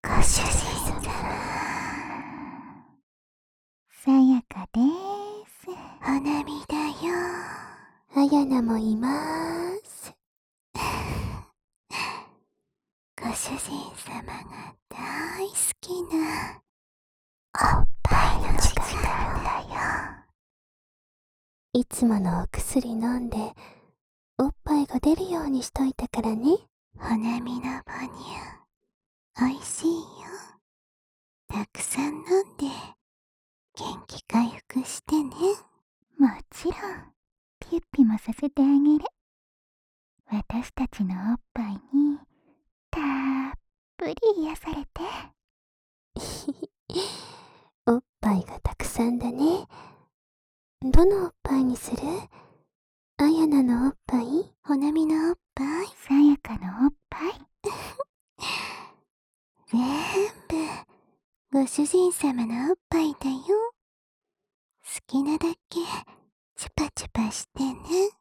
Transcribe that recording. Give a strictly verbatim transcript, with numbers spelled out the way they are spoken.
ご主人様。さやかでーす。花見だよ。あやなもいまーす。ご主人様が大好きなおっぱいの時間だよ。いつものお薬飲んでおっぱいが出るようにしといたからね。花見の母乳おいしいよ。たくさん飲んで元気回復してね。もちろんピュッピもさせてあげる。私たちのおっぱいにたっぷり癒されて。おっぱいがたくさんだね。どのおっぱいにする？あやなのおっぱい？ほなみのおっぱい？さやかのおっぱい？全部ご主人様のおっぱいだよ。好きなだけチュパチュパしてね。